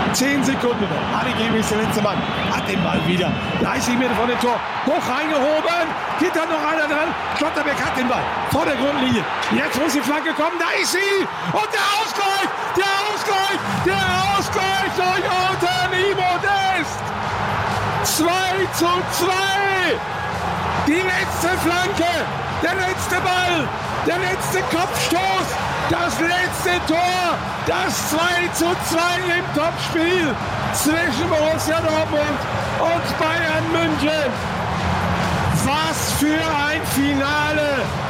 10 Sekunden noch. Adeyemi ist der letzte Mann. Hat den Ball wieder. 30 Meter von dem Tor. Hoch reingehoben. Geht da noch einer dran. Schlotterbeck hat den Ball. Vor der Grundlinie. Jetzt muss die Flanke kommen. Da ist sie. Und der Ausgleich. Der Ausgleich. Der Ausgleich durch Anthony Modeste. 2:2. Die letzte Flanke. Der letzte Ball. Der letzte Kopfstoß. Das letzte Tor. Das 2:2 im Topspiel zwischen Borussia Dortmund und Bayern München. Was für ein Finale!